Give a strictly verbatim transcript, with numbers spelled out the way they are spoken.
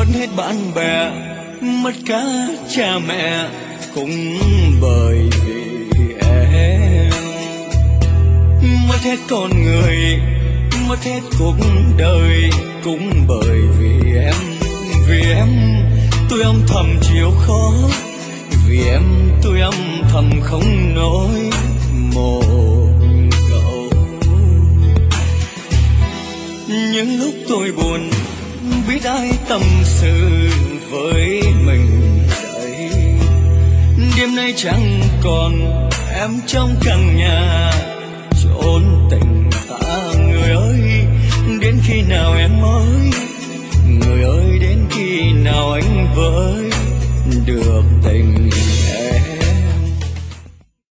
mất hết bạn bè, mất cả cha mẹ, cũng bởi vì em. Mất hết con người, mất hết cuộc đời, cũng bởi vì em. Vì em tôi âm thầm chịu khó, vì em tôi âm thầm không nói một câu. Những lúc tôi buồn biết ai tâm sự với mình đây. Đêm nay chẳng còn em trong căn nhà,